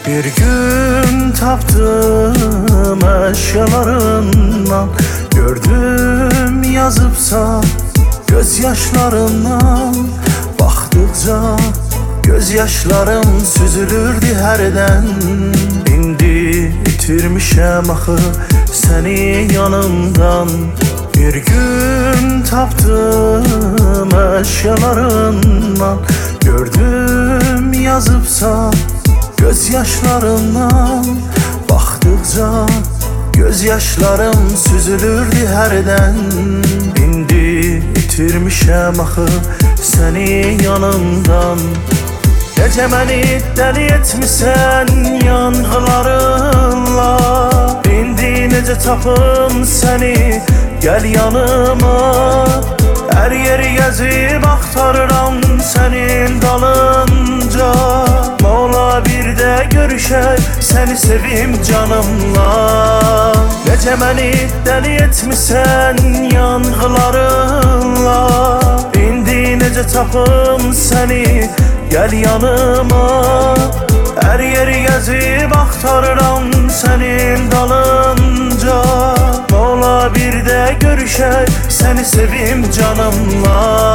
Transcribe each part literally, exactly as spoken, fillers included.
Bir gün tapdım eşyalarından, gördüm yazıbsa gözyaşlarından. Baktıkça gözyaşlarım süzülürdü herden. İndi itirmişem axı seni yanımdan. Bir gün tapdım eşyalarından, gördüm yazıbsa gözyaşlarından. Baktıkça gözyaşlarım süzülürdü herden. İndi itirmişem axı seni yanımdan. Gece məni dəli etmisən yanğılarınla. İndi necə tapım səni, gəl yanıma. Hər yeri gəzib axtarıram sənin dalınca. Mola bir də görüşək, səni sevim canımla. Necə məni dəli etmisən yanğılarınla. İndi necə tapım səni, gəl yanıma. Hər yeri gəzib axtarıram sənin dalınca. Mola bir də görüşək, səni sevim canımla.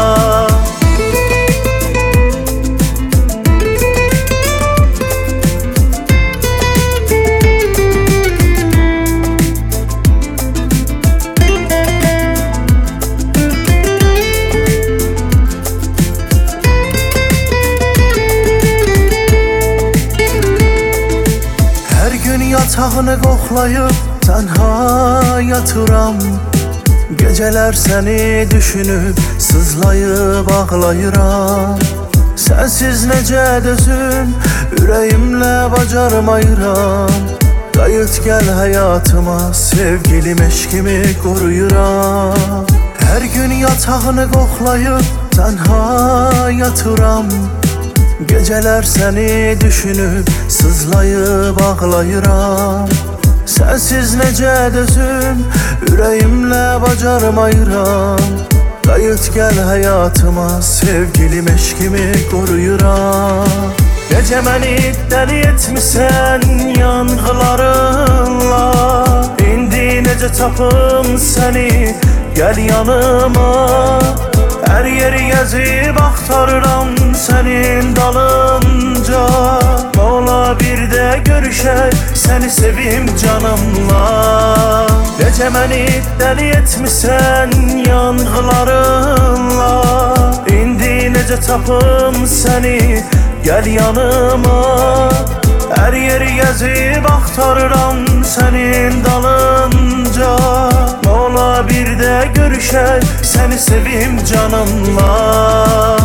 Yatağını qoxlayıb tənha yatıram. Geceler seni düşünüb sızlayıb ağlayıram. Sensiz necə dözüm, ürəyimlə bacarmayıram. Qayıt gəl həyatıma, sevgilim eşkimi qoruyuram. Hər gün yatağını qoxlayıb tənha yatıram. Geceler seni düşünüp sızlayıp ağlayıram. Sensiz necə dözüm, ürəyimlə bacarmayıram. Qayıt gəl həyatıma, sevgilim eşkimi qoruyuram. Gece məni dəli etmisən yanğılarınla. İndi necə tapım səni, gəl yanıma. Hər yeri gəzib axtarıram sənin dalınca. Mola bir də görüşək, səni sevim canımla. Necə məni dəli etmisən yanğılarınla. İndi necə tapım səni, gəl yanıma. Hər yeri gəzib axtarıram sənin dalınca. Mola bir də görüşək, səni sevim canımla.